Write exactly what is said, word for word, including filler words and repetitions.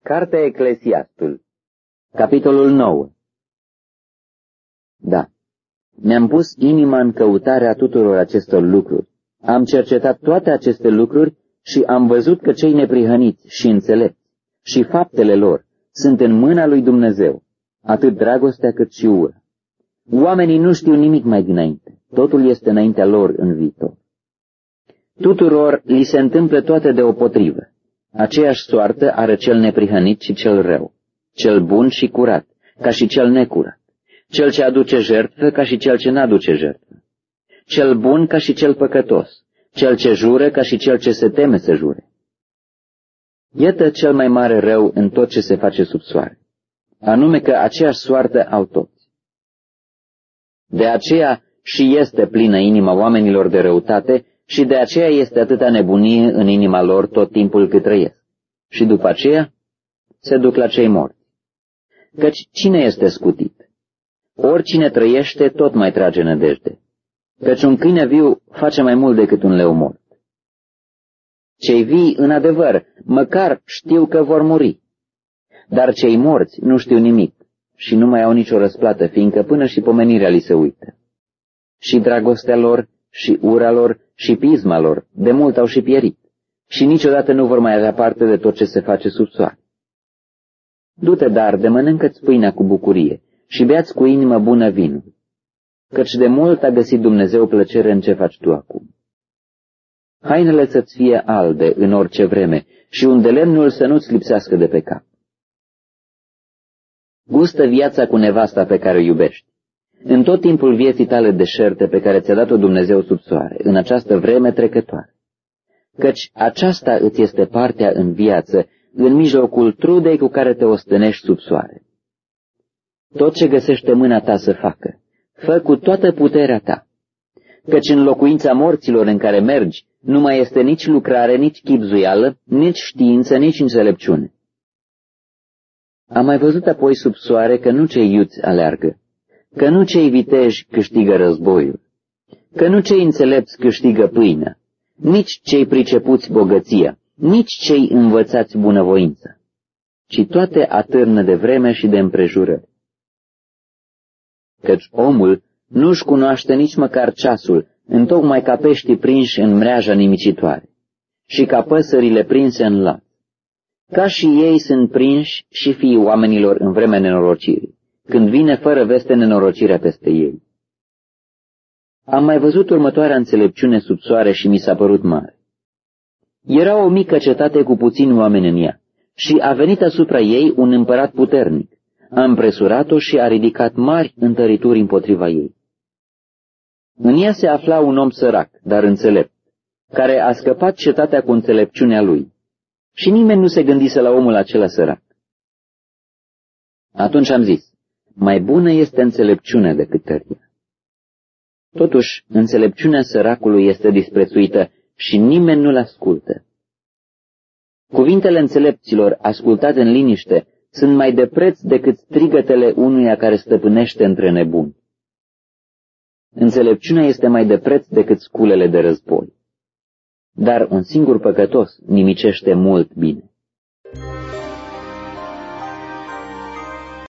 Cartea Eclesiastul, capitolul nouă. Da, mi-am pus inima în căutarea tuturor acestor lucruri. Am cercetat toate aceste lucruri și am văzut că cei neprihăniți și înțelepți și faptele lor sunt în mâna lui Dumnezeu, atât dragostea cât și ura. Oamenii nu știu nimic mai dinainte, totul este înaintea lor în viitor. Tuturor li se întâmplă toate deopotrivă. Aceeași soartă are cel neprihănit și cel rău, cel bun și curat, ca și cel necurat, cel ce aduce jertfă ca și cel ce n-aduce jertfă, cel bun ca și cel păcătos, cel ce jură ca și cel ce se teme să jure. Iată cel mai mare rău în tot ce se face sub soare, anume că aceeași soartă au toți. De aceea și este plină inima oamenilor de răutate și de aceea este atâta nebunie în inima lor tot timpul cât trăiesc. Și după aceea se duc la cei morți. Căci cine este scutit? Oricine trăiește tot mai trage nădejde, căci un câine viu face mai mult decât un leu mort. Cei vii, în adevăr, măcar știu că vor muri, dar cei morți nu știu nimic și nu mai au nicio răsplată, fiindcă până și pomenirea li se uită. Și dragostea lor, și ura lor, și pisma lor, de mult au și pierit, și niciodată nu vor mai avea parte de tot ce se face sub soare. Du-te, dar, de mănâncă-ți pâinea cu bucurie și bea-ți cu inimă bună vinul, căci de mult a găsit Dumnezeu plăcere în ce faci tu acum. Hainele să-ți fie albe în orice vreme și un de lemnul să nu-ți lipsească de pe cap. Gustă viața cu nevasta pe care o iubești, în tot timpul vieții tale deșerte pe care ți-a dat-o Dumnezeu sub soare, în această vreme trecătoare. Căci aceasta îți este partea în viață, în mijlocul trudei cu care te ostenești sub soare. Tot ce găsește mâna ta să facă, fă cu toată puterea ta, căci în locuința morților în care mergi nu mai este nici lucrare, nici chibzuială, nici știință, nici înțelepciune. Am mai văzut apoi sub soare că nu cei iuți aleargă, că nu cei viteji câștigă războiul, că nu cei înțelepți câștigă pâinea, nici cei pricepuți bogăția, nici cei învățați bunăvoința, ci toate atârnă de vreme și de împrejurări. Căci omul nu-și cunoaște nici măcar ceasul, întocmai ca peștii prinși în mreaja nimicitoare și ca păsările prinse în laț. Ca și ei sunt prinși și fiii oamenilor în vremea nenorocirii, când vine fără veste nenorocirea peste ei. Am mai văzut următoarea înțelepciune sub soare și mi s-a părut mare. Era o mică cetate cu puțini oameni în ea și a venit asupra ei un împărat puternic. A împresurat-o și a ridicat mari întărituri împotriva ei. În ea se afla un om sărac, dar înțelept, care a scăpat cetatea cu înțelepciunea lui. Și nimeni nu se gândise la omul acela sărac. Atunci am zis, mai bună este înțelepciunea decât tăria. Totuși, înțelepciunea săracului este disprețuită și nimeni nu-l ascultă. Cuvintele înțelepților, ascultate în liniște, sunt mai de preț decât strigătele unuia care stăpânește între nebuni. Înțelepciunea este mai de preț decât sculele de război. Dar un singur păcătos nimicește mult bine.